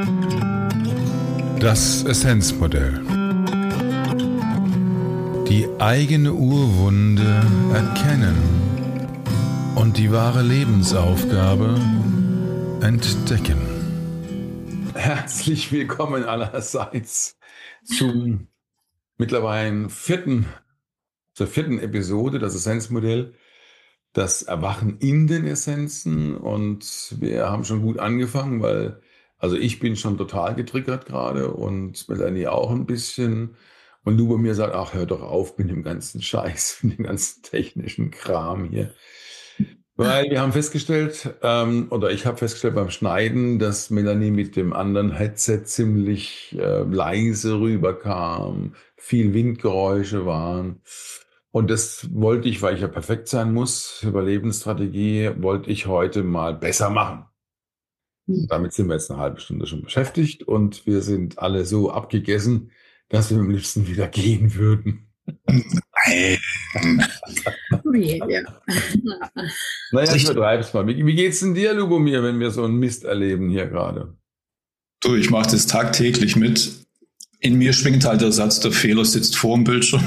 Das Essenzmodell. Die eigene Urwunde erkennen und die wahre Lebensaufgabe entdecken. Herzlich willkommen allerseits zum mittlerweile zur vierten Episode, das Essenzmodell, das Erwachen in den Essenzen. Und wir haben schon gut angefangen, weil ich bin schon total getriggert gerade und Melanie auch ein bisschen. Und du bei mir sagt, ach, hör doch auf mit dem ganzen Scheiß, mit dem ganzen technischen Kram hier. Weil wir haben festgestellt, oder ich habe festgestellt beim Schneiden, dass Melanie mit dem anderen Headset ziemlich leise rüberkam, viel Windgeräusche waren. Und das wollte ich, weil ich ja perfekt sein muss, Überlebensstrategie, wollte ich heute mal besser machen. Damit sind wir jetzt eine halbe Stunde schon beschäftigt und wir sind alle so abgegessen, dass wir am liebsten wieder gehen würden. Ja. Naja, ich übertreib's mal. Wie geht's denn dir, Lubomir, wenn wir so einen Mist erleben hier gerade? Du, ich mache das tagtäglich mit. In mir schwingt halt der Satz, der Fehler sitzt vor dem Bildschirm.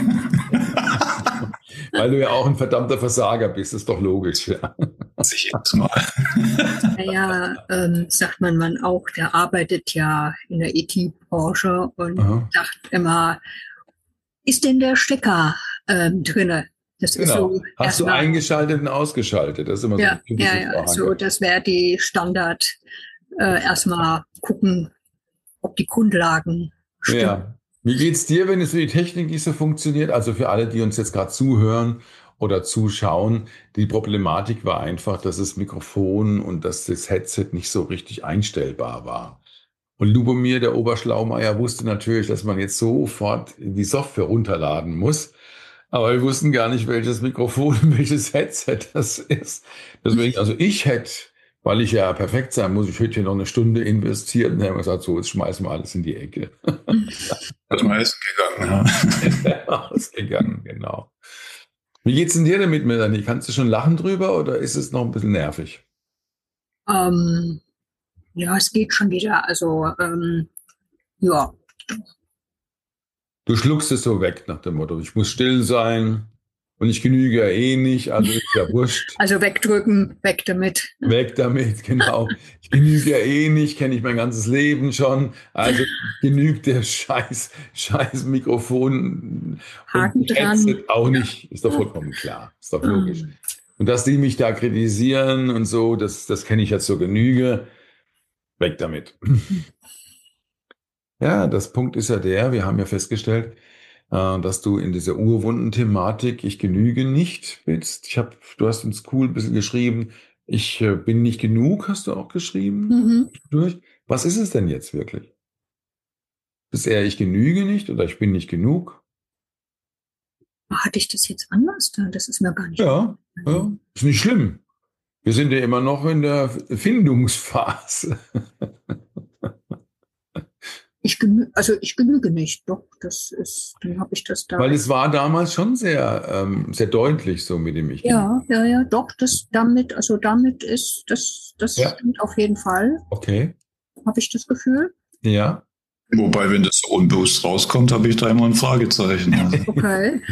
Weil du ja auch ein verdammter Versager bist, ist doch logisch. Ja. Sicher mal. Naja, sagt mein Mann auch, der arbeitet ja in der IT-Branche und sagt immer, ist denn der Stecker drinne? Das ist so. Hast du eingeschaltet und ausgeschaltet? Das ist immer ja, so ja. So, das wäre die Standard. Erstmal gucken, ob die Grundlagen stimmen. Ja. Wie geht's dir, wenn es für die Technik nicht so funktioniert? Also für alle, die uns jetzt gerade zuhören oder zuschauen, die Problematik war einfach, dass das Mikrofon und dass das Headset nicht so richtig einstellbar war. Und Lubomir, der Oberschlaumeier, wusste natürlich, dass man jetzt sofort die Software runterladen muss. Aber wir wussten gar nicht, welches Mikrofon und welches Headset das ist. Deswegen, ich hätte, weil ich ja perfekt sein muss, ich hätte hier noch eine Stunde investiert und dann haben wir gesagt, so, jetzt schmeißen wir alles in die Ecke. Das ist mal gegangen, ja. Ausgegangen, genau. Wie geht's denn dir damit, Melanie? Kannst du schon lachen drüber oder ist es noch ein bisschen nervig? Ja, es geht schon wieder. Ja. Du schluckst es so weg nach dem Motto, ich muss still sein und ich genüge ja eh nicht, also ist ja wurscht. Also wegdrücken, weg damit. Weg damit, genau. Ich genüge ja eh nicht, kenne ich mein ganzes Leben schon, also genügt der scheiß Mikrofon Haken und Headset auch nicht, ist doch vollkommen klar, ist doch logisch. Und dass die mich da kritisieren und so, das kenne ich jetzt zur Genüge, weg damit. Ja, das Punkt ist ja wir haben ja festgestellt, dass du in dieser Urwunden-Thematik, ich genüge nicht bist. Du hast uns cool ein bisschen geschrieben, ich bin nicht genug, hast du auch geschrieben. Was ist es denn jetzt wirklich? Ist eher ich genüge nicht oder ich bin nicht genug? Hatte ich das jetzt anders da? Das ist mir gar nicht. Ja, ist nicht schlimm. Wir sind ja immer noch in der Findungsphase. Ich genüge nicht, doch, dann habe ich das da. Weil es war damals schon sehr, sehr deutlich so mit dem Ich. Ja, doch, damit ist, das stimmt auf jeden Fall. Okay. Habe ich das Gefühl? Ja. Wobei, wenn das so unbewusst rauskommt, habe ich da immer ein Fragezeichen. Okay.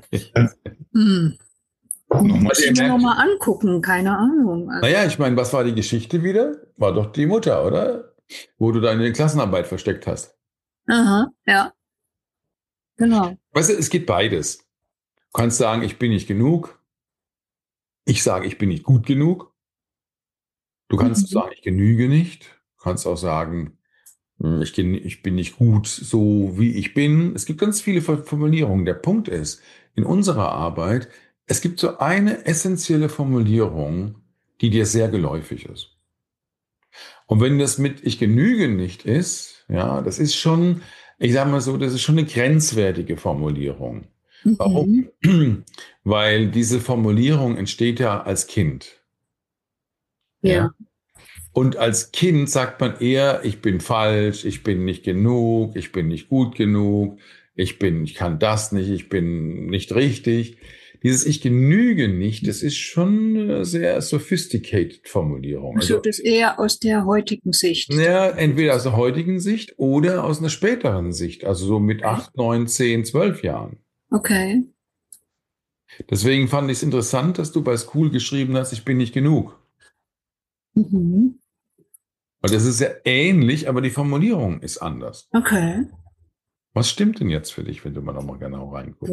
Muss ich mir nochmal angucken, keine Ahnung. Naja, ich meine, was war die Geschichte wieder? War doch die Mutter, oder? Wo du deine Klassenarbeit versteckt hast. Aha, ja. Genau. Weißt du, es geht beides. Du kannst sagen, ich bin nicht genug. Ich sage, ich bin nicht gut genug. Du kannst sagen, ich genüge nicht. Du kannst auch sagen, ich bin nicht gut so, wie ich bin. Es gibt ganz viele Formulierungen. Der Punkt ist, in unserer Arbeit, es gibt so eine essentielle Formulierung, die dir sehr geläufig ist. Und wenn das mit ich genüge nicht ist, ja, das ist schon, ich sage mal so, das ist schon eine grenzwertige Formulierung. Warum? Weil diese Formulierung entsteht ja als Kind. Ja. Und als Kind sagt man eher, ich bin falsch, ich bin nicht genug, ich bin nicht gut genug, ich kann das nicht, ich bin nicht richtig. dieses Ich genüge nicht, das ist schon eine sehr sophisticated Formulierung. Also das eher aus der heutigen Sicht. Ja, entweder aus der heutigen Sicht oder aus einer späteren Sicht, also so mit 8, 9, 10, 12 Jahren. Okay. Deswegen fand ich es interessant, dass du bei School geschrieben hast, ich bin nicht genug. Mhm. Weil das ist ja ähnlich, aber die Formulierung ist anders. Okay. Was stimmt denn jetzt für dich, wenn du mal nochmal genau reinguckst?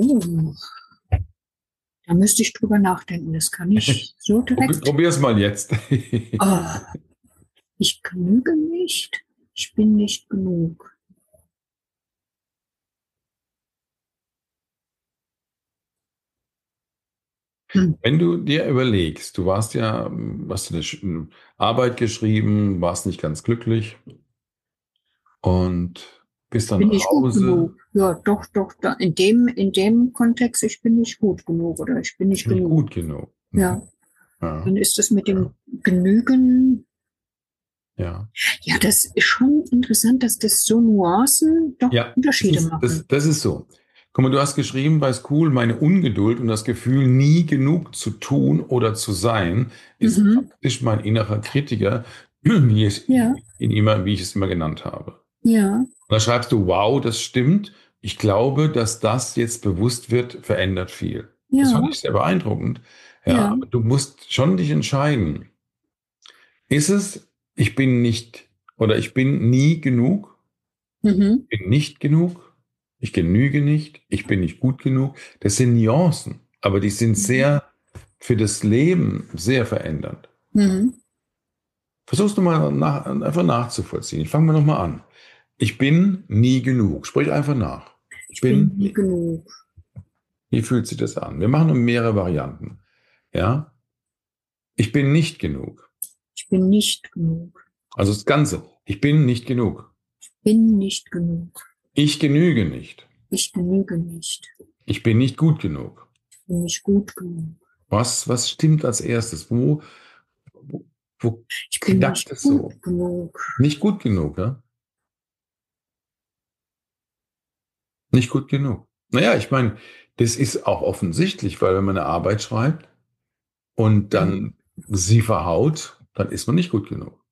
Da müsste ich drüber nachdenken. Das kann ich so direkt. Probier's mal jetzt. Ich genüge nicht. Ich bin nicht genug. Wenn du dir überlegst, du warst ja, hast du eine Arbeit geschrieben, warst nicht ganz glücklich und bist dann Bin nach ich gut Hause. genug? Ja, doch. Da, in dem Kontext, ich bin nicht gut genug oder ich bin nicht genug. Gut genug. Ja. Ja. Dann ist das mit dem Genügen. Ja. Ja, das ist schon interessant, dass das so Nuancen doch Unterschiede machen. Das ist so. Guck mal, du hast geschrieben bei School, meine Ungeduld und das Gefühl, nie genug zu tun oder zu sein, ist faktisch mein innerer Kritiker, wie ich es immer genannt habe. Ja. Und da schreibst du, wow, das stimmt. Ich glaube, dass das jetzt bewusst wird, verändert viel. Ja. Das fand ich sehr beeindruckend. Ja, aber du musst schon dich entscheiden. Ist es, ich bin nicht oder ich bin nie genug? Ich bin nicht genug? Ich genüge nicht, ich bin nicht gut genug. Das sind Nuancen, aber die sind sehr für das Leben sehr verändernd. Versuchst du mal einfach nachzuvollziehen. Ich fange mal nochmal an. Ich bin nie genug. sprich einfach nach. Ich bin nie genug. Wie fühlt sich das an? Wir machen mehrere Varianten. Ja? Ich bin nicht genug. Ich bin nicht genug. Also das Ganze. Ich bin nicht genug. Ich bin nicht genug. Ich genüge nicht. Ich genüge nicht. Ich bin nicht gut genug. Ich bin nicht gut genug. Was stimmt als erstes? Wo ich bin nicht gut so? genug. Nicht gut genug, ja? Nicht gut genug. Naja, ich meine, das ist auch offensichtlich, weil wenn man eine Arbeit schreibt und dann sie verhaut, dann ist man nicht gut genug.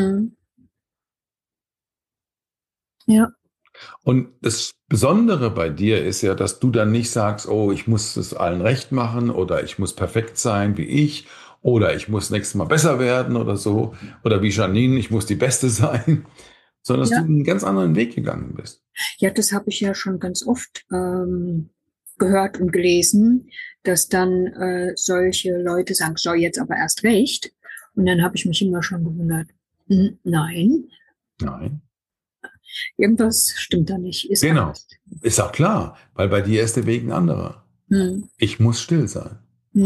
Ja. Und das Besondere bei dir ist ja, dass du dann nicht sagst, oh, ich muss es allen recht machen oder ich muss perfekt sein wie ich oder ich muss nächstes Mal besser werden oder so oder wie Janine, ich muss die Beste sein, sondern dass du einen ganz anderen Weg gegangen bist. Ja, das habe ich ja schon ganz oft gehört und gelesen, dass dann solche Leute sagen, so jetzt aber erst recht. Und dann habe ich mich immer schon gewundert, nein. Irgendwas stimmt da nicht. Ist genau. Angst. Ist auch klar, weil bei dir ist der Weg ein anderer. Ich muss still sein.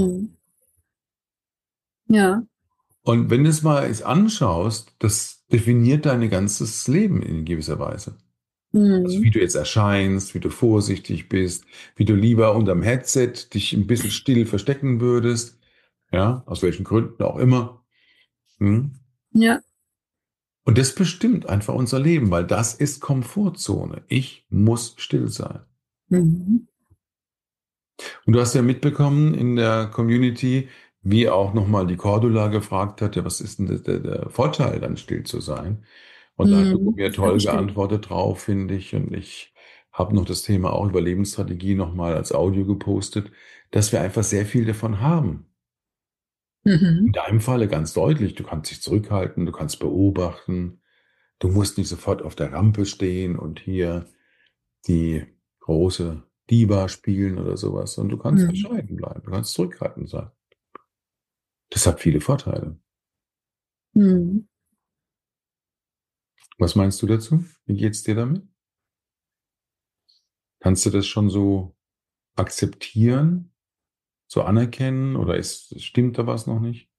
Ja. Und wenn du es mal anschaust, das definiert dein ganzes Leben in gewisser Weise. Also wie du jetzt erscheinst, wie du vorsichtig bist, wie du lieber unterm Headset dich ein bisschen still verstecken würdest. Ja, aus welchen Gründen auch immer. Ja. Und das bestimmt einfach unser Leben, weil das ist Komfortzone. Ich muss still sein. Und du hast ja mitbekommen in der Community, wie auch nochmal die Cordula gefragt hat, ja, was ist denn der Vorteil, dann still zu sein? Und da hat du mir toll geantwortet drauf, finde ich. Und ich habe noch das Thema auch Überlebensstrategie nochmal als Audio gepostet, dass wir einfach sehr viel davon haben. In deinem Falle ganz deutlich, du kannst dich zurückhalten, du kannst beobachten, du musst nicht sofort auf der Rampe stehen und hier die große Diva spielen oder sowas, sondern du kannst bescheiden bleiben, du kannst zurückhaltend sein. Das hat viele Vorteile. Was meinst du dazu? Wie geht's dir damit? Kannst du das schon so akzeptieren, so anerkennen oder stimmt da was noch nicht?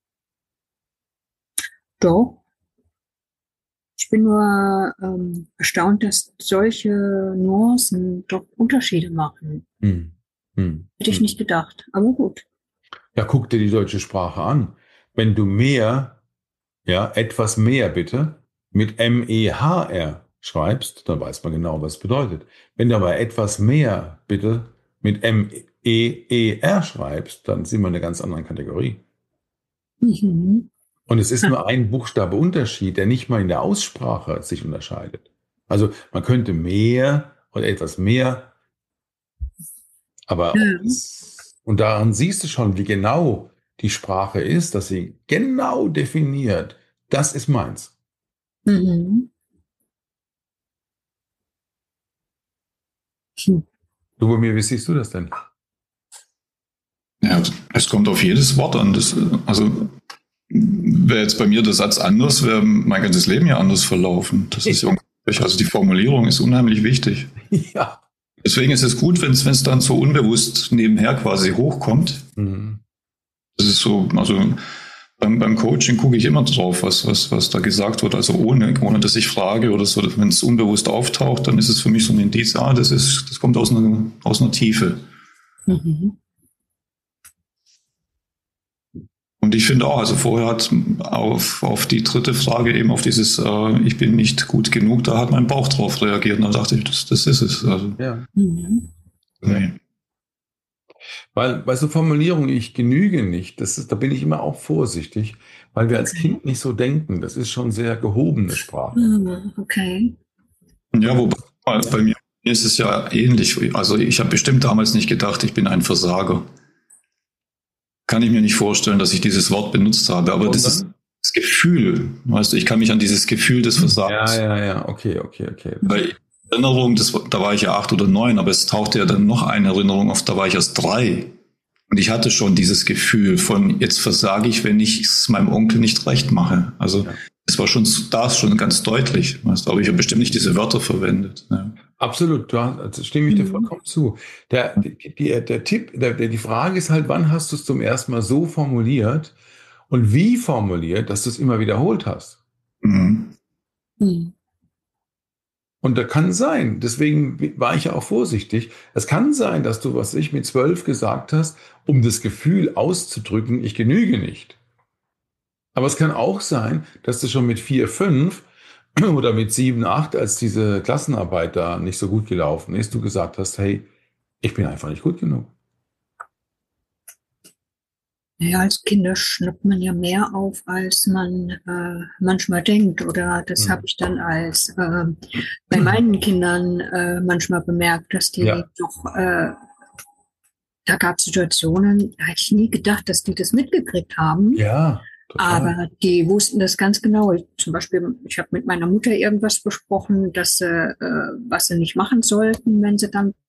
Doch. Ich bin nur erstaunt, dass solche Nuancen doch Unterschiede machen. Hätte ich nicht gedacht, aber gut. Ja, guck dir die deutsche Sprache an. Wenn du mehr, ja, etwas mehr bitte, mit MEHR schreibst, dann weiß man genau, was es bedeutet. Wenn du aber etwas mehr bitte mit M-E-E-R schreibst, dann sind wir in einer ganz anderen Kategorie. Mhm. Und es ist nur ein Buchstabe Unterschied, der nicht mal in der Aussprache sich unterscheidet. Also man könnte mehr oder etwas mehr, aber und daran siehst du schon, wie genau die Sprache ist, dass sie genau definiert, das ist meins. Mhm. Du, bei mir, wie siehst du das denn? Ja, es kommt auf jedes Wort an. Also wäre jetzt bei mir der Satz anders, wäre mein ganzes Leben ja anders verlaufen. Das ist ja unglaublich. Also die Formulierung ist unheimlich wichtig. Ja. Deswegen ist es gut, wenn es dann so unbewusst nebenher quasi hochkommt. Mhm. Das ist so, also beim Coaching gucke ich immer drauf, was da gesagt wird, also ohne dass ich frage oder so. Wenn es unbewusst auftaucht, dann ist es für mich so ein Indiz, das kommt aus einer Tiefe. Mhm. Und ich finde auch, also vorher hat auf die dritte Frage eben auf dieses ich bin nicht gut genug, da hat mein Bauch drauf reagiert. Und da dachte ich, das ist es. Also, Ja. Mhm. Nee. Weil bei so Formulierungen, ich genüge nicht, da bin ich immer auch vorsichtig, weil wir als Kind nicht so denken. Das ist schon sehr gehobene Sprache. Okay. Ja, wobei bei mir ist es ja ähnlich. Also ich habe bestimmt damals nicht gedacht, ich bin ein Versager. Kann ich mir nicht vorstellen, dass ich dieses Wort benutzt habe, aber das ist das Gefühl, weißt du, ich kann mich an dieses Gefühl des Versagens. Ja, okay. Weil Erinnerung, da war ich ja 8 oder 9, aber es tauchte ja dann noch eine Erinnerung auf, da war ich erst 3. Und ich hatte schon dieses Gefühl von, jetzt versage ich, wenn ich es meinem Onkel nicht recht mache. Also es war schon ganz deutlich, weißt du, aber ich habe bestimmt nicht diese Wörter verwendet. Ja. Absolut, also stimme ich dir vollkommen zu. Der Tipp, die Frage ist halt, wann hast du es zum ersten Mal so formuliert und wie formuliert, dass du es immer wiederholt hast? Mhm. Mhm. Und da kann sein, deswegen war ich ja auch vorsichtig, es kann sein, dass du, was ich mit 12 gesagt hast, um das Gefühl auszudrücken, ich genüge nicht. Aber es kann auch sein, dass du schon mit 4, 5 oder mit 7, 8, als diese Klassenarbeit da nicht so gut gelaufen ist, du gesagt hast, hey, ich bin einfach nicht gut genug. Ja, als Kinder schnappt man ja mehr auf, als man manchmal denkt. Oder das habe ich dann als bei meinen Kindern manchmal bemerkt, dass die doch, da gab es Situationen, da hätte ich nie gedacht, dass die das mitgekriegt haben. Ja, total. Aber die wussten das ganz genau. Zum Beispiel, ich habe mit meiner Mutter irgendwas besprochen, dass sie, was sie nicht machen sollten, wenn sie dann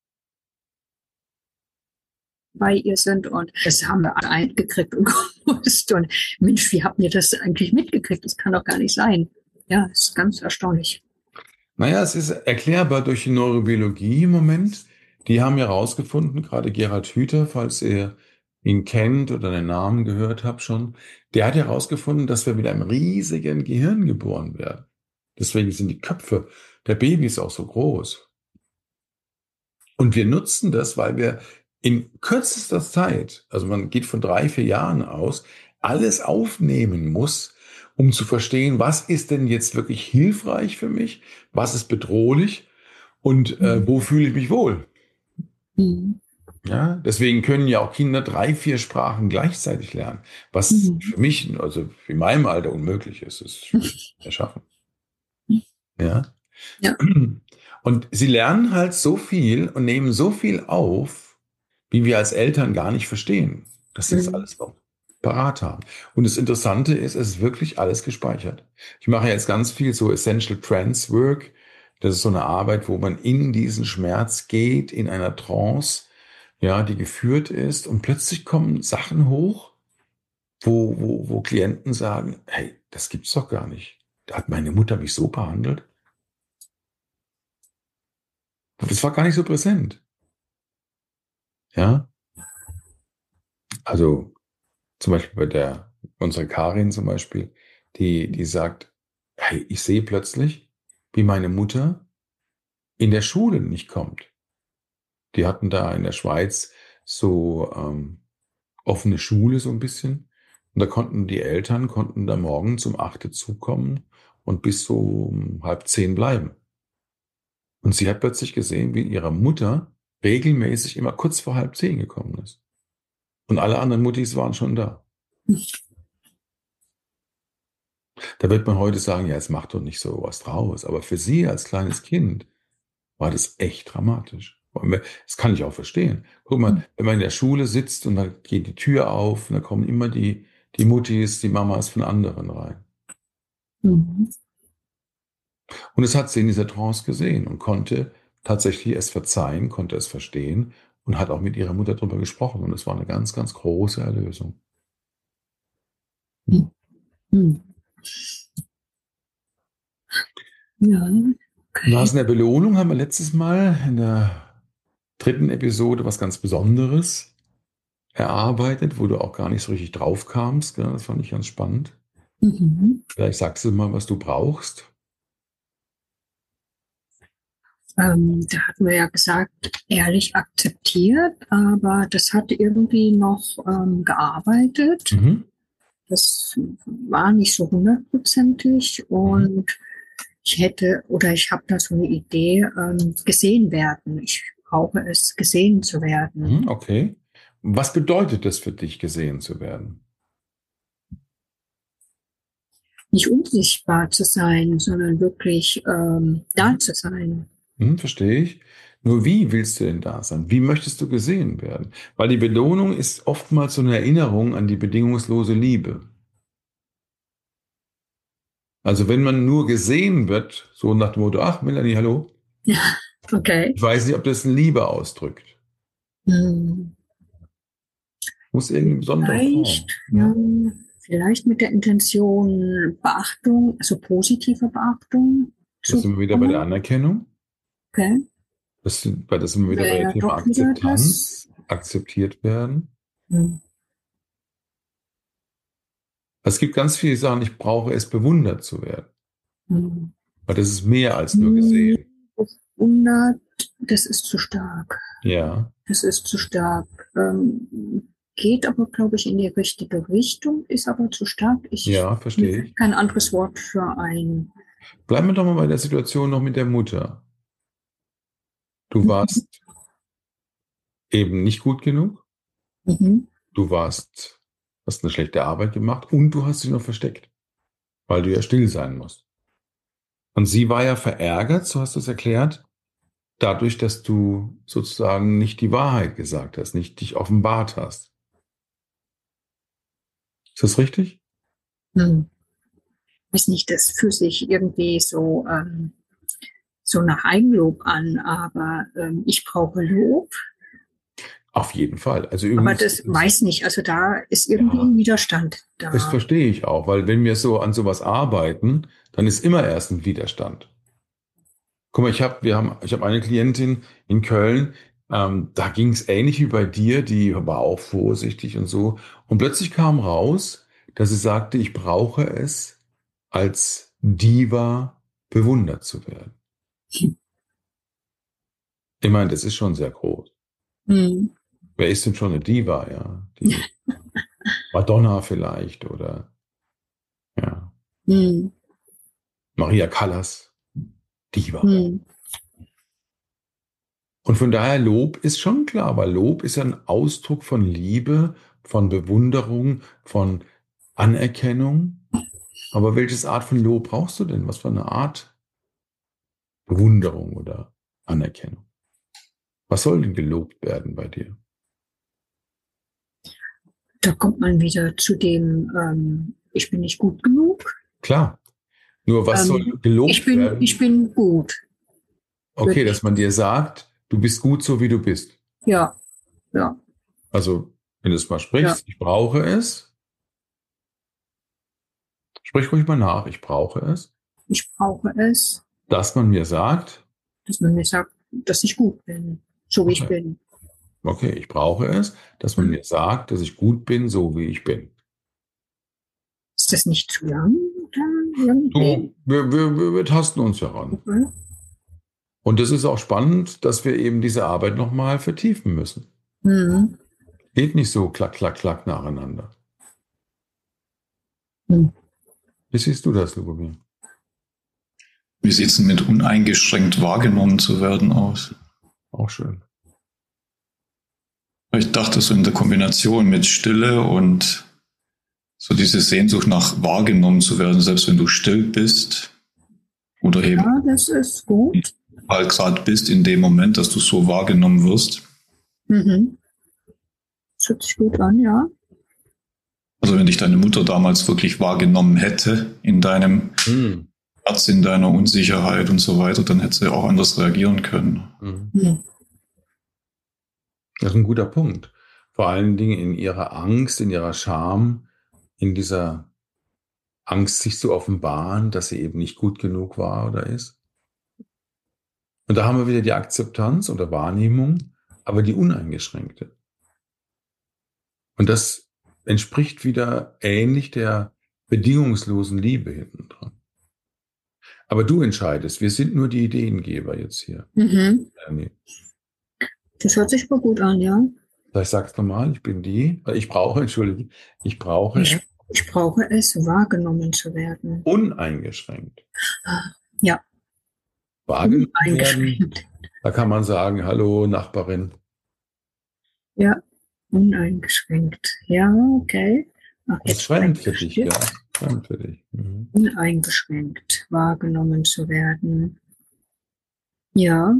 bei ihr sind, und das haben wir alle eingekriegt und gewusst. Und Mensch, wie habt ihr das eigentlich mitgekriegt? Das kann doch gar nicht sein. Ja, ist ganz erstaunlich. Naja, es ist erklärbar durch die Neurobiologie im Moment. Die haben ja herausgefunden, gerade Gerhard Hüther, falls ihr ihn kennt oder den Namen gehört habt schon, der hat herausgefunden, dass wir mit einem riesigen Gehirn geboren werden. Deswegen sind die Köpfe der Babys auch so groß. Und wir nutzen das, weil wir in kürzester Zeit, also man geht von 3, 4 Jahren aus, alles aufnehmen muss, um zu verstehen, was ist denn jetzt wirklich hilfreich für mich, was ist bedrohlich und wo fühle ich mich wohl. Mhm. Ja, deswegen können ja auch Kinder 3, 4 Sprachen gleichzeitig lernen, was für mich, also in meinem Alter unmöglich ist. Das ist schwierig zu schaffen. Ja. Und sie lernen halt so viel und nehmen so viel auf, wie wir als Eltern gar nicht verstehen, dass sie das alles noch parat haben. Und das Interessante ist, es ist wirklich alles gespeichert. Ich mache jetzt ganz viel so Essential Trance Work. Das ist so eine Arbeit, wo man in diesen Schmerz geht, in einer Trance, ja, die geführt ist, und plötzlich kommen Sachen hoch, wo Klienten sagen, hey, das gibt's doch gar nicht. Da hat meine Mutter mich so behandelt. Das war gar nicht so präsent. Ja, also zum Beispiel bei unserer Karin zum Beispiel, die sagt, hey, ich sehe plötzlich, wie meine Mutter in der Schule nicht kommt. Die hatten da in der Schweiz so offene Schule so ein bisschen. Und da konnten die Eltern da morgens um 8 zukommen und bis so um 9:30 bleiben. Und sie hat plötzlich gesehen, wie ihre Mutter regelmäßig immer kurz vor 9:30 gekommen ist. Und alle anderen Muttis waren schon da. Da wird man heute sagen, ja, jetzt mach doch nicht so was draus. Aber für sie als kleines Kind war das echt dramatisch. Das kann ich auch verstehen. Guck mal, wenn man in der Schule sitzt und da geht die Tür auf und da kommen immer die Muttis, die Mamas von anderen rein. Mhm. Und es hat sie in dieser Trance gesehen und konnte tatsächlich es verzeihen, konnte es verstehen und hat auch mit ihrer Mutter darüber gesprochen. Und es war eine ganz, ganz große Erlösung. Mhm. Ja, okay. Nach der Belohnung haben wir letztes Mal in der 3. Episode was ganz Besonderes erarbeitet, wo du auch gar nicht so richtig drauf kamst. Das fand ich ganz spannend. Vielleicht sagst du mal, was du brauchst. Da hatten wir ja gesagt, ehrlich akzeptiert, aber das hat irgendwie noch gearbeitet. Das war nicht so 100%ig und ich habe da so eine Idee, gesehen werden. Ich brauche es, gesehen zu werden. Okay. Was bedeutet es für dich, gesehen zu werden? Nicht unsichtbar zu sein, sondern wirklich da zu sein. Verstehe ich. Nur wie willst du denn da sein? Wie möchtest du gesehen werden? Weil die Belohnung ist oftmals so eine Erinnerung an die bedingungslose Liebe. Also wenn man nur gesehen wird, so nach dem Motto, ach Melanie, hallo. Ja, okay. Ich weiß nicht, ob das eine Liebe ausdrückt. Muss irgendwie besondere Form. Vielleicht mit der Intention Beachtung, also positive Beachtung. Da sind wir wieder bei der Anerkennung. Okay. Das sind wir wieder bei dem Thema Akzeptanz, akzeptiert werden. Es gibt ganz viele Sachen, ich brauche es, bewundert zu werden. Weil das ist mehr als nur gesehen. Bewundert, das ist zu stark. Ja. Das ist zu stark. Geht aber, glaube ich, in die richtige Richtung, ist aber zu stark. Ja, verstehe ich. Kein anderes Wort für ein. Bleiben wir doch mal bei der Situation noch mit der Mutter. Du warst eben nicht gut genug. Du hast eine schlechte Arbeit gemacht und du hast dich noch versteckt, weil du ja still sein musst. Und sie war ja verärgert, so hast du es erklärt, dadurch, dass du sozusagen nicht die Wahrheit gesagt hast, nicht dich offenbart hast. Ist das richtig? Weiß nicht, das fühlt sich irgendwie so nach Eigenlob an, aber ich brauche Lob. Auf jeden Fall. Also aber das weiß nicht, also da ist irgendwie ein Widerstand da. Das verstehe ich auch, weil wenn wir so an sowas arbeiten, dann ist immer erst ein Widerstand. Guck mal, ich habe eine Klientin in Köln, da ging es ähnlich wie bei dir, die war auch vorsichtig und so. Und plötzlich kam raus, dass sie sagte, ich brauche es, als Diva bewundert zu werden. Ich meine, das ist schon sehr groß. Wer ist denn schon eine Diva, ja? Die Madonna vielleicht oder ja. Maria Callas, Diva. Und von daher, Lob ist schon klar, weil Lob ist ja ein Ausdruck von Liebe, von Bewunderung, von Anerkennung. Aber welches Art von Lob brauchst du denn? Was für eine Art Bewunderung oder Anerkennung? Was soll denn gelobt werden bei dir? Da kommt man wieder zu dem, ich bin nicht gut genug. Klar. Nur was soll gelobt werden? Ich bin gut. Okay, dass man dir sagt, du bist gut so, wie du bist. Ja, ja. Also, wenn du es mal sprichst, ich brauche es. Sprich ruhig mal nach, ich brauche es. Ich brauche es. Dass man mir sagt. Dass man mir sagt, dass ich gut bin, so wie ich bin. Okay, ich brauche es, dass man mir sagt, dass ich gut bin, so wie ich bin. Ist das nicht zu lang? Wir tasten uns heran. Okay. Und es ist auch spannend, dass wir eben diese Arbeit nochmal vertiefen müssen. Geht nicht so klack, klack, klack nacheinander. Wie siehst du das, Lubomir? Wie sieht es mit uneingeschränkt wahrgenommen zu werden aus? Auch schön. Ich dachte so in der Kombination mit Stille und so diese Sehnsucht nach wahrgenommen zu werden, selbst wenn du still bist oder eben Ja, das ist gut. halt gerade bist in dem Moment, dass du so wahrgenommen wirst. Mhm. Das hört sich gut an, ja. Also wenn dich deine Mutter damals wirklich wahrgenommen hätte in deinem Herz, in deiner Unsicherheit und so weiter, dann hätte sie auch anders reagieren können. Das ist ein guter Punkt. Vor allen Dingen in ihrer Angst, in ihrer Scham, in dieser Angst, sich zu offenbaren, dass sie eben nicht gut genug war oder ist. Und da haben wir wieder die Akzeptanz oder Wahrnehmung, aber die uneingeschränkte. Und das entspricht wieder ähnlich der bedingungslosen Liebe hinten dran. Aber du entscheidest, wir sind nur die Ideengeber jetzt hier. Mhm. Nee. Das hört sich mal gut an, ja. Ich sag's nochmal, ich brauche Ich brauche es, wahrgenommen zu werden. Uneingeschränkt. Ja. Wahrgenommen werden, da kann man sagen, hallo Nachbarin. Ja, uneingeschränkt. Ja, okay. Ach, Das ist fremd für dich, ja. Fremd für dich. Uneingeschränkt wahrgenommen zu werden. Ja.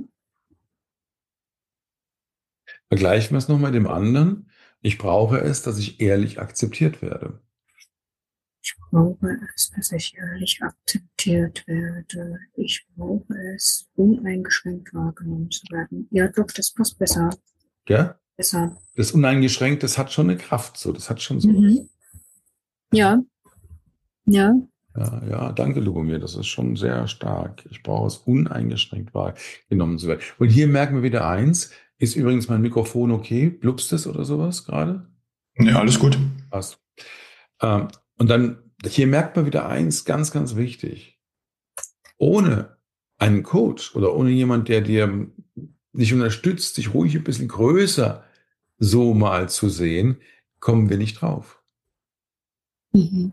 Vergleichen wir es noch mit dem anderen. Ich brauche es, dass ich ehrlich akzeptiert werde. Ich brauche es, dass ich ehrlich akzeptiert werde. Ich brauche es, uneingeschränkt wahrgenommen zu werden. Ja, doch, das passt besser. Ja? Besser. Das uneingeschränkt, das hat schon eine Kraft, so. Das hat schon so. Ja. Ja. Ja, danke, Lubomir. Das ist schon sehr stark. Ich brauche es, uneingeschränkt wahrgenommen zu werden. Und hier merken wir wieder eins. Ist übrigens mein Mikrofon okay? Blupst es oder sowas gerade? Ja, alles gut. Passt. Und dann, hier merkt man wieder eins, ganz, ganz wichtig. Ohne einen Coach oder ohne jemand, der dir dich unterstützt, dich ruhig ein bisschen größer so mal zu sehen, kommen wir nicht drauf. Und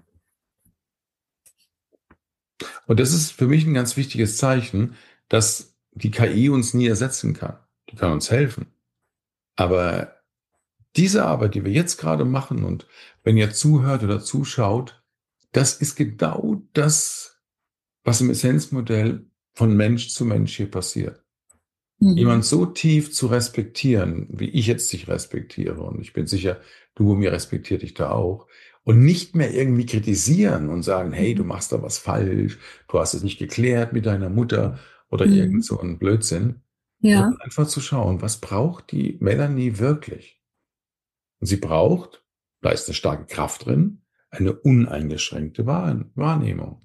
das ist für mich ein ganz wichtiges Zeichen, dass die KI uns nie ersetzen kann. Die kann uns helfen. Aber diese Arbeit, die wir jetzt gerade machen und wenn ihr zuhört oder zuschaut, das ist genau das, was im Essenzmodell von Mensch zu Mensch hier passiert. Jemand so tief zu respektieren, wie ich jetzt dich respektiere, und ich bin sicher, du mir respektiert dich da auch, und nicht mehr irgendwie kritisieren und sagen, hey, du machst da was falsch, du hast es nicht geklärt mit deiner Mutter oder irgend so ein Blödsinn. Ja. Sondern einfach zu schauen, was braucht die Melanie wirklich? Und sie braucht, da ist eine starke Kraft drin, eine uneingeschränkte Wahrnehmung.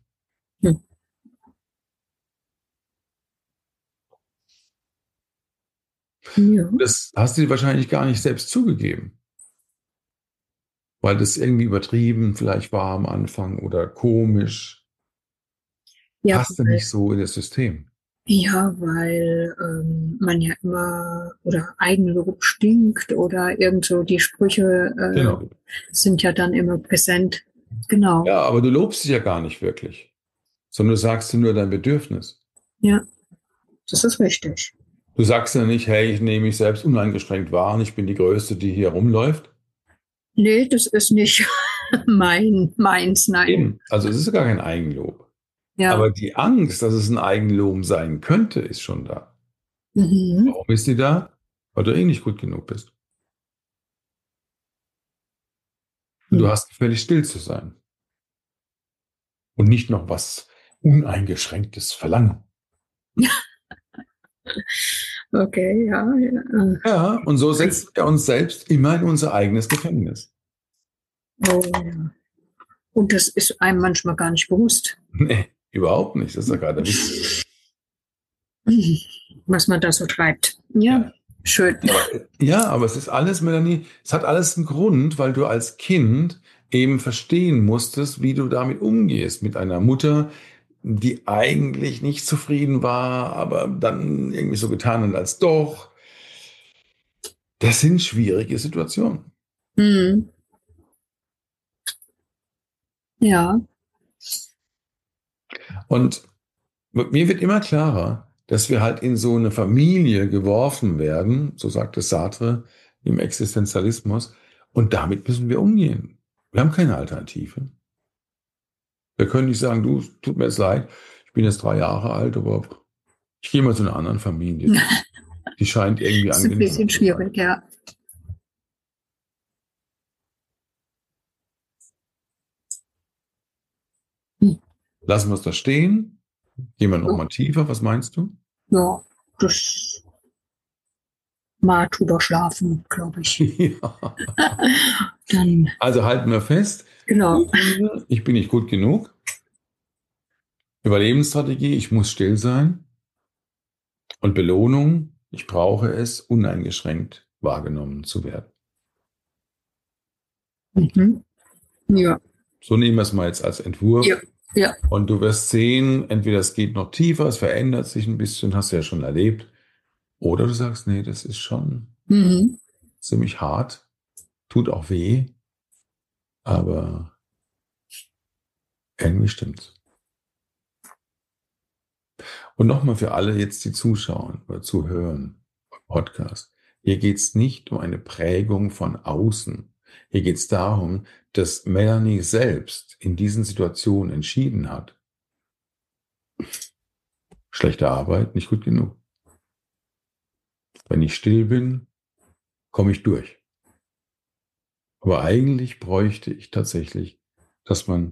Ja. Das hast du dir wahrscheinlich gar nicht selbst zugegeben, weil das irgendwie übertrieben vielleicht war am Anfang oder komisch. Ja, passte nicht so in das System. Ja, weil man ja immer oder Eigenlob stinkt oder irgend so die Sprüche genau. Sind ja dann immer präsent. Genau. Ja, aber du lobst dich ja gar nicht wirklich, sondern du sagst dir nur dein Bedürfnis. Ja, das ist richtig. Du sagst ja nicht, hey, ich nehme mich selbst uneingeschränkt wahr und ich bin die Größte, die hier rumläuft. Nee, das ist nicht meins, nein. Eben. Also es ist gar kein Eigenlob. Ja. Aber die Angst, dass es ein Eigenlob sein könnte, ist schon da. Warum ist die da? Weil du nicht gut genug bist. Und du hast völlig still zu sein. Und nicht noch was Uneingeschränktes verlangen. Okay, ja. Ja, und so setzen wir uns selbst immer in unser eigenes Gefängnis. Oh, ja. Und das ist einem manchmal gar nicht bewusst. Nee, überhaupt nicht. Das ist ja gerade wichtig. Was man da so treibt. Ja, schön. Aber es ist alles, Melanie, es hat alles einen Grund, weil du als Kind eben verstehen musstest, wie du damit umgehst. Mit einer Mutter, die eigentlich nicht zufrieden war, aber dann irgendwie so getan hat, als doch. Das sind schwierige Situationen. Ja. Und mir wird immer klarer, dass wir halt in so eine Familie geworfen werden, so sagt es Sartre, im Existenzialismus. Und damit müssen wir umgehen. Wir haben keine Alternative. Wir können nicht sagen, du, tut mir jetzt leid, ich bin jetzt 3 Jahre alt, aber ich gehe mal zu einer anderen Familie. Die scheint irgendwie Das ist ein bisschen schwierig, ja. Lassen wir es da stehen? Gehen wir nochmal tiefer? Was meinst du? Ja, das mal drüber schlafen, glaube ich. Ja. Dann, Also halten wir fest. genau. Ich bin nicht gut genug. Überlebensstrategie, ich muss still sein. Und Belohnung, ich brauche es, uneingeschränkt wahrgenommen zu werden. Mhm. Ja. So nehmen wir es mal jetzt als Entwurf. Ja. Ja. Und du wirst sehen, entweder es geht noch tiefer, es verändert sich ein bisschen, hast du ja schon erlebt. Oder du sagst, nee, das ist schon ziemlich hart, tut auch weh, aber irgendwie stimmt's. Und nochmal für alle jetzt, die zuschauen oder zuhören im Podcast. Hier geht's nicht um eine Prägung von außen. Hier geht's darum, dass Melanie selbst in diesen Situationen entschieden hat. Schlechte Arbeit, nicht gut genug. Wenn ich still bin, komme ich durch. Aber eigentlich bräuchte ich tatsächlich, dass man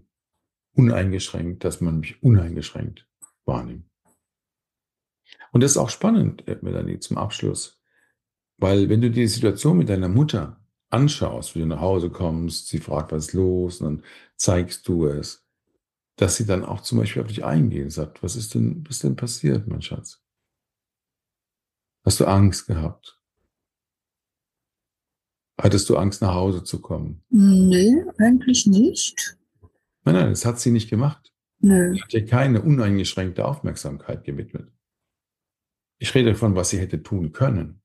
mich uneingeschränkt wahrnimmt. Und das ist auch spannend, Melanie, zum Abschluss. Weil wenn du die Situation mit deiner Mutter anschaust, wie du nach Hause kommst, sie fragt, was ist los, und dann zeigst du es, dass sie dann auch zum Beispiel auf dich eingeht und sagt, was ist denn passiert, mein Schatz? Hast du Angst gehabt? Hattest du Angst, nach Hause zu kommen? Nee, eigentlich nicht. Nein, das hat sie nicht gemacht. Nee. Sie hat dir keine uneingeschränkte Aufmerksamkeit gewidmet. Ich rede davon, was sie hätte tun können.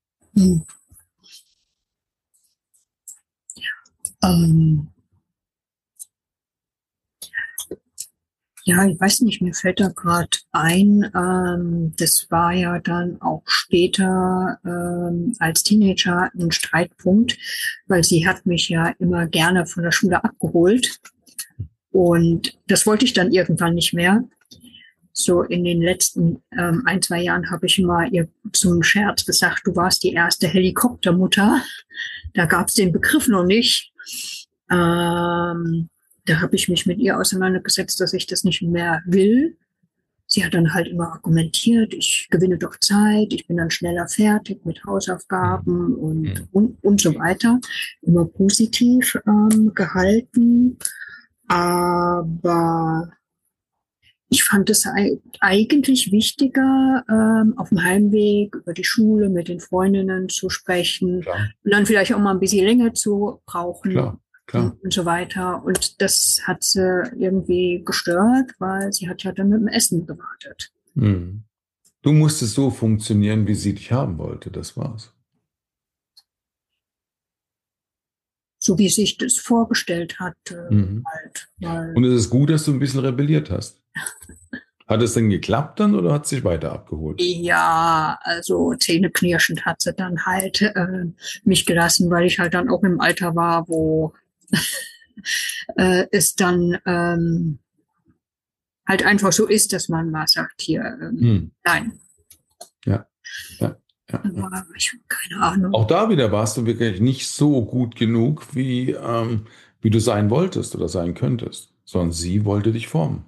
Ja, ich weiß nicht, mir fällt da gerade ein, das war ja dann auch später als Teenager ein Streitpunkt, weil sie hat mich ja immer gerne von der Schule abgeholt und das wollte ich dann irgendwann nicht mehr. So in den letzten 1-2 Jahren habe ich mal ihr zum Scherz gesagt, du warst die erste Helikoptermutter. Da gab es den Begriff noch nicht. Da habe ich mich mit ihr auseinandergesetzt, dass ich das nicht mehr will. Sie hat dann halt immer argumentiert, ich gewinne doch Zeit, ich bin dann schneller fertig mit Hausaufgaben und so weiter. Immer positiv gehalten. Aber ich fand es eigentlich wichtiger, auf dem Heimweg über die Schule mit den Freundinnen zu sprechen. Klar. Und dann vielleicht auch mal ein bisschen länger zu brauchen. Klar. Und so weiter. Und das hat sie irgendwie gestört, weil sie hat ja dann mit dem Essen gewartet. Du musstest so funktionieren, wie sie dich haben wollte, das war's. So wie sich das vorgestellt hatte. Und es ist gut, dass du ein bisschen rebelliert hast. Hat es denn geklappt dann oder hat sie sich weiter abgeholt? Ja, also zähneknirschend hat sie dann halt mich gelassen, weil ich halt dann auch im Alter war, wo es dann halt einfach so ist, dass man mal sagt, hier, nein. Ja. Aber ich habe keine Ahnung. Auch da wieder warst du wirklich nicht so gut genug, wie du sein wolltest oder sein könntest, sondern sie wollte dich formen.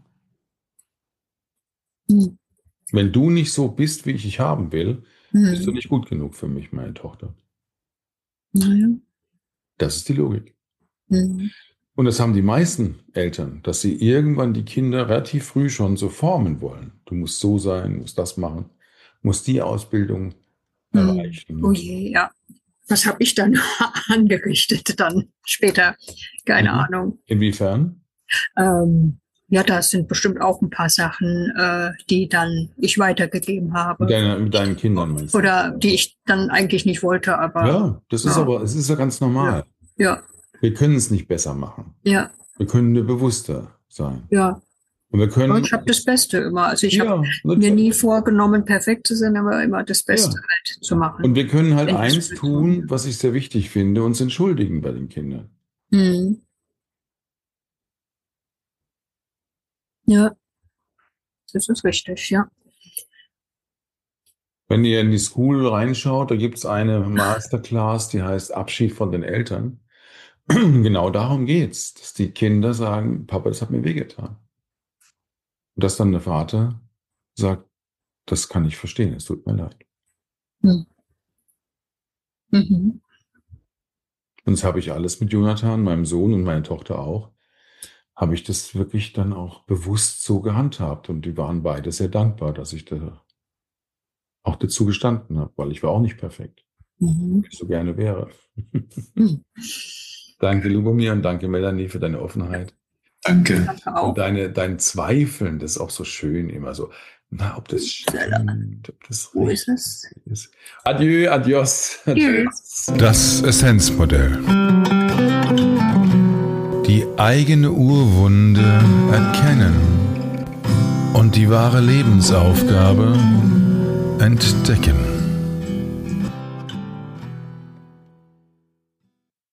Wenn du nicht so bist, wie ich dich haben will, bist du nicht gut genug für mich, meine Tochter. Naja. Das ist die Logik. Und das haben die meisten Eltern, dass sie irgendwann die Kinder relativ früh schon so formen wollen. Du musst so sein, musst das machen, musst die Ausbildung erreichen. Oh je, ja. Was habe ich dann angerichtet dann später? Keine Ahnung. Inwiefern? Ja, das sind bestimmt auch ein paar Sachen, die dann ich weitergegeben habe. Mit deinen Kindern meinst du? Oder die ich dann eigentlich nicht wollte, aber. Ja, das ist aber, es ist ja ganz normal. Ja. Wir können es nicht besser machen. Ja. Wir können nur bewusster sein. Ja. Und wir können, ich habe das Beste immer. Also ich habe mir nie vorgenommen, perfekt zu sein, aber immer das Beste halt zu machen. Und wir können halt eins tun, was ich sehr wichtig finde, uns entschuldigen bei den Kindern. Mhm. Ja, das ist richtig, ja. Wenn ihr in die School reinschaut, da gibt es eine Masterclass, die heißt Abschied von den Eltern. Genau darum geht's, dass die Kinder sagen, Papa, das hat mir wehgetan. Und dass dann der Vater sagt, das kann ich verstehen, es tut mir leid. Mhm. Mhm. Und das habe ich alles mit Jonathan, meinem Sohn und meiner Tochter auch, habe ich das wirklich dann auch bewusst so gehandhabt. Und die waren beide sehr dankbar, dass ich da auch dazu gestanden habe, weil ich war auch nicht perfekt, wie ich so gerne wäre. Danke, Lubomir, und danke, Melanie, für deine Offenheit. Danke. Und dein Zweifeln, das ist auch so schön, immer so, na, ob das stimmt, ob das richtig ist. Adieu, adios. Tschüss. Das Essenzmodell. Die eigene Urwunde erkennen und die wahre Lebensaufgabe entdecken.